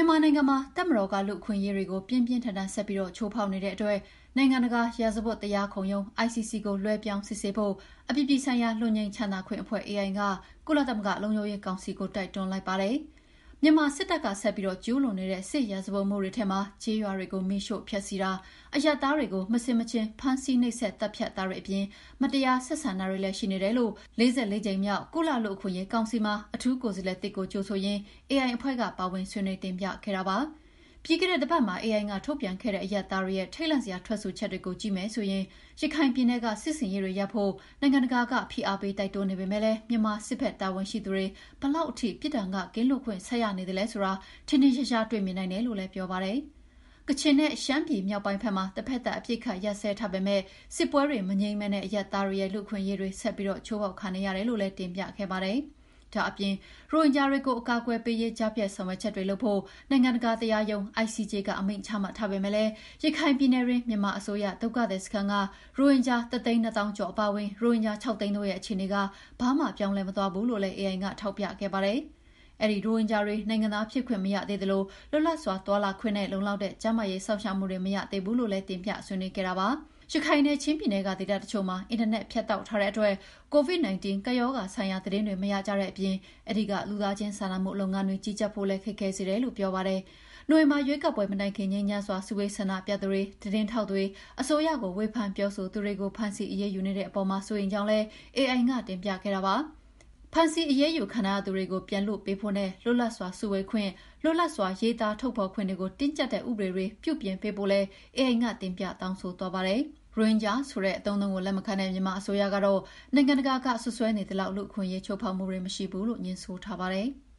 မြန်မာနိုင်ငံမှာတပ်မတော်ကလူ့အခွင့်အရေးတွေကိုပြင်းပြင်းထန်ထန်ဆက်ပြီးချိုးဖောက်နေတဲ့အတွက်နိုင်ငံတကာရာဇဝတ်တရားခုံရုံး ICC ကိုလွှဲပြောင်းစစ်ဆေးဖို့အပြည်ပြည်ဆိုင်ရာလွတ်ငြိမ်းချမ်းသာခွင့်အဖွဲ့ AI ကကုလသမဂ္ဂလုံခြုံရေးကောင်စီကိုတိုက်တွန်းလိုက်ပါတယ်။မြန်မာစစ်တပ်ကဆက်ပြီးကျူးလွန်နေတဲ့စစ်ရာဇဝတ်မှုတွေထဲမှာကျေးရွာတွေကိုမိရှို့ဖျက်ဆီးတာအရပ်သားတွေကိုမဆင်မခြင်ဖမ်းဆီးနှိပ်စက်တပ်ဖြတ်တာတွေအပြင်မတရားဆက်ဆံတာတွေလည်းရှိနေတယ်လို့44ကြိမ်မြောက်ကုလလူ့အခွင့်အရေးကောင်စီမှာအထူးကိုယ်စားလှယ်တစ်ကိုကြိုဆိုရင်း AI အဖွဲ့ကပါဝင်ဆွေးနွေးတင်ပြခဲ့တာပါ။ပြီးခဲ့တဲ့တစ်ပတ်မှာ AI ကထုတ်ပြန်ခဲ့တဲ့အရပ်သားတွေရဲ့ထိတ်လန့်စရာထွက်ဆိုချက်တွေကိုကြည့်မယ်ဆိုရင်ရခိုင်ပြည်နယ်ကစစ်စင်ရေးတွေရပ်ဖို့နိုင်ငံတကာကဖိအားပေးတိုက်တွန်းနေပေမဲ့လည်းမြန်မာစစ်ဖက်တာဝန်ရှိသူတွေဘလောက်အထိပြည်ထောင်ကကင်းလွတ်ခွင့်ဆက်ရနေတယ်လဲဆိုတာထင်ထင်ရှားရှားတွေ့မြင်နိုင်တယ်လို့လည်းပြောပါတယ်။ကချင်နဲ့ရှမ်းပြည်မြောက်ပိုင်းဘက်မှာတစ်ဖက်သက်အပြစ်ခတ်ရပ်စဲထားပေမဲ့စစ်ပွဲတွေမငြိမ်းမဲနဲ့အရပ်သားတွေရဲ့လူ့ခွင့်ရေးတွေဆက်ပြီးချိုးဖောက်ခံနေရတယ်လို့လည်းတင်ပြခဲ့ပါတယ်။ဒါအပြင်ရိုဟင်ဂျာတွေကိုအကာအကွယ်ပေးရေးကြားပြတ်ဆောင်ရွက်ချက်တွေလုပ်ဖို့နိုင်ငံတကာတရားရုံး ICJ ကအမိန့်ချမှတ်ထားပေမဲ့ရခိုင်ပြည်နယ်တွင်မြန်မာအစိုးရဒုက္ခသည်စခန်းကရိုဟင်ဂျာ3,200,000ကျော်အပါအဝင်ရိုဟင်ဂျာ6သိန်းတို့ရဲ့အခြေအနေကဘာမှပြောင်းလဲမသွားဘူးလို့လည်း AI ကထောက်ပြခဲ့ပါတယ်။အဲဒီရိုဟင်ဂျာတွေနိုင်ငံသားဖြစ်ခွင့်မရသေးသလိုလွတ်လပ်စွာသွားလာခွင့်နဲ့လုံလောက်တဲ့ကျန်းမာရေးစောင့်ရှောက်မှုတွေမရသေးဘူးလို့လည်းတင်ပြဆွေးနွေးခဲ့တာပါ။ရခိုင်နဲ့ချင်းပြည်နယ်ကဒေသတချို့မှာအင်တာနက်ဖြတ်တောက်ထားတဲ့အတွက် COVID-19 ကပ်ရောဂါဆိုင်ရာသတင်းတွေမရကြတဲ့အပြင်အဲဒီကလူသားချင်းစာနာမှုလုပ်ငန်းတွေကြီးကြပ်ဖို့လည်းခက်ခဲစေတယ်လို့ပြောပါတယ်။နိုဝင်ဘာရွေးကောက်ပွဲမတိုင်ခင်ငြိမ်းချမ်းစွာစုဝေးဆန္ဒပြသူတွေသတင်းထောက်တွေအစိုးရကိုဝေဖန်ပြောဆိုသူတွေကိုဖမ်းဆီးအရေးယူနေတဲ့အပေါ်မှာစိုးရိမ်ကြောင်းလည်း AI ကတင်ပြခဲ့တာပါ။ဖမ်းဆီးအရေးယူခံရသူတွေကိုပြန်လွှတ်ပေးဖို့နဲ့လွတ်လပ်စွာစုဝေးခွင့်လွတ်လပ်စွာရေးသားထုတ်ဖော်ခွင့်တွေကိုတင်းကျပ်တဲ့ဥပဒေတွေပြုပြင်ပေးဖို့လည်း AI ကတင်ပြတောင်းဆိုသွားပါတယ်။ရိုဟင်ဂျာဆိုတဲ့အသုံးအနှုန်းကိုလက်မခံတဲ့မြန်မာအစိုးရကတော့နိုင်ငံတကာကဆွဆွဲနေသလောက်လူ့အခွင့်အရေးချိုးဖောက်မှုတွေမရှိဘူးလို့ညွှန်ဆိုထားပါတယ်။